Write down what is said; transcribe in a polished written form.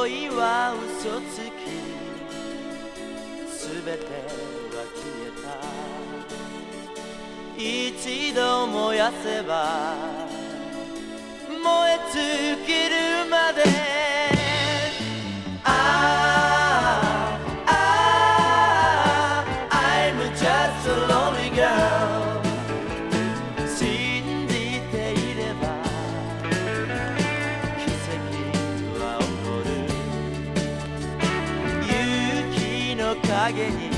恋は嘘つき、すべては消えた。一度燃やせば燃え尽きるまで。I'm just a lonely girl。 信じていれば奇跡は起こる。勇気の影に